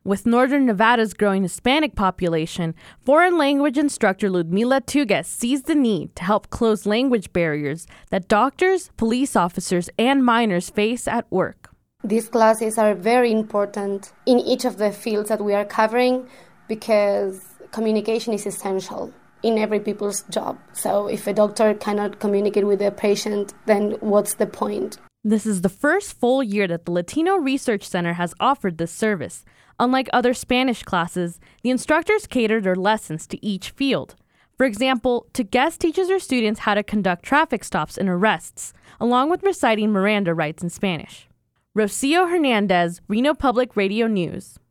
With Northern Nevada's growing Hispanic population, foreign language instructor Ludmila Tugues sees the need to help close language barriers that doctors, police officers, and minors face at work. These classes are very important in each of the fields that we are covering because communication is essential in every people's job. So if a doctor cannot communicate with a patient, then what's the point? This is the first full year that the Latino Research Center has offered this service. Unlike other Spanish classes, the instructors cater their lessons to each field. For example, Tugues teaches her students how to conduct traffic stops and arrests, along with reciting Miranda rights in Spanish. Rocio Hernandez, Reno Public Radio News.